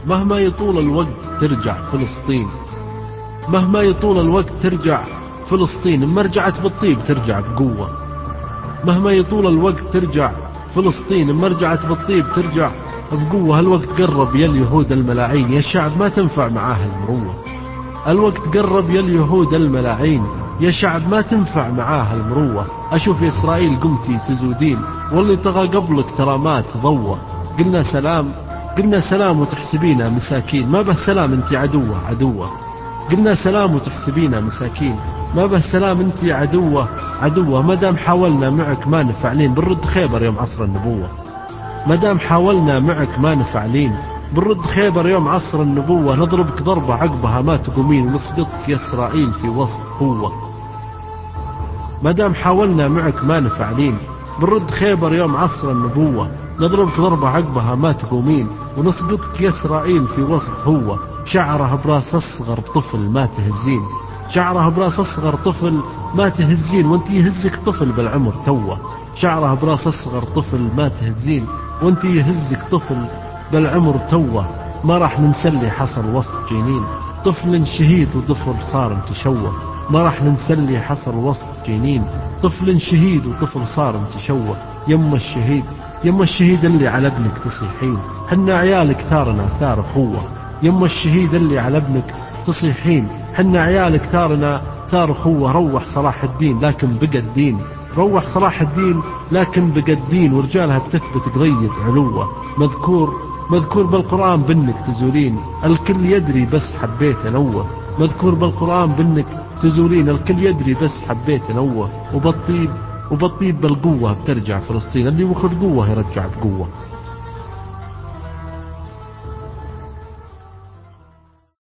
مهما يطول الوقت ترجع فلسطين، مهما يطول الوقت ترجع فلسطين، اما رجعت بالطيب ترجع بقوة. مهما يطول الوقت ترجع فلسطين، اما رجعت بالطيب ترجع بقوة. الوقت قرب يا اليهود الملاعين، يا الشعب ما تنفع معاه المروة. الوقت قرب يا اليهود الملاعين، يا شعب ما تنفع معاه المروة. أشوف يا إسرائيل قمتي تزودين، واللي طغى قبلك ترى ما تضوى. قلنا سلام، قلنا سلام وتحسبينا مساكين، ما به سلام انت عدوة عدوة. قلنا سلام وتحسبينا مساكين، ما به سلام انت عدوة عدوة. مدام حاولنا معك ما نفعلين، بنرد خيبر يوم عصر النبوة. مدام حاولنا معك ما نفعلين، بنرد خيبر يوم عصر النبوة. نضربك ضربة عقبها ما تقومين، ونسقطك يا إسرائيل في وسط قوة. مدام حاولنا معك ما نفعلين، بنرد خيبر يوم عصر النبوة. نضربك ضربة عقبها ما تقومين، ونسقطك يا إسرائيل في وسط هو. شعره براس أصغر طفل ما تهزين، شعره براس أصغر طفل ما تهزين، وانت يهزك طفل بالعمر توه. شعره براس أصغر طفل ما تهزين، وانت يهزك طفل بالعمر توه. ما راح ننسلي حصل وسط جنين، طفل شهيد وطفل صار متشوه. ما راح ننسلي حصل وسط جنين، طفل شهيد وطفل صار متشوه. يم الشهيد، يم الشهيد اللي على ابنك تصيحين، حنا عيالك ثارنا ثار أخوة. يم الشهيد اللي على ابنك تصيحين، حنا عيالك ثارنا ثار أخوة. روح صلاح الدين لكن بقى الدين، روح صلاح الدين لكن بقى الدين، ورجالها بتثبت قريب علوة. مذكور بالقرآن بأنك تزولين، الكل يدري بس حبيت أنوه. مذكور بالقرآن بأنك تزولين، الكل يدري بس حبيت أنوه. وبالطيب بالقوة بترجع فلسطين، اللي وخذ قوة يرجع بقوة.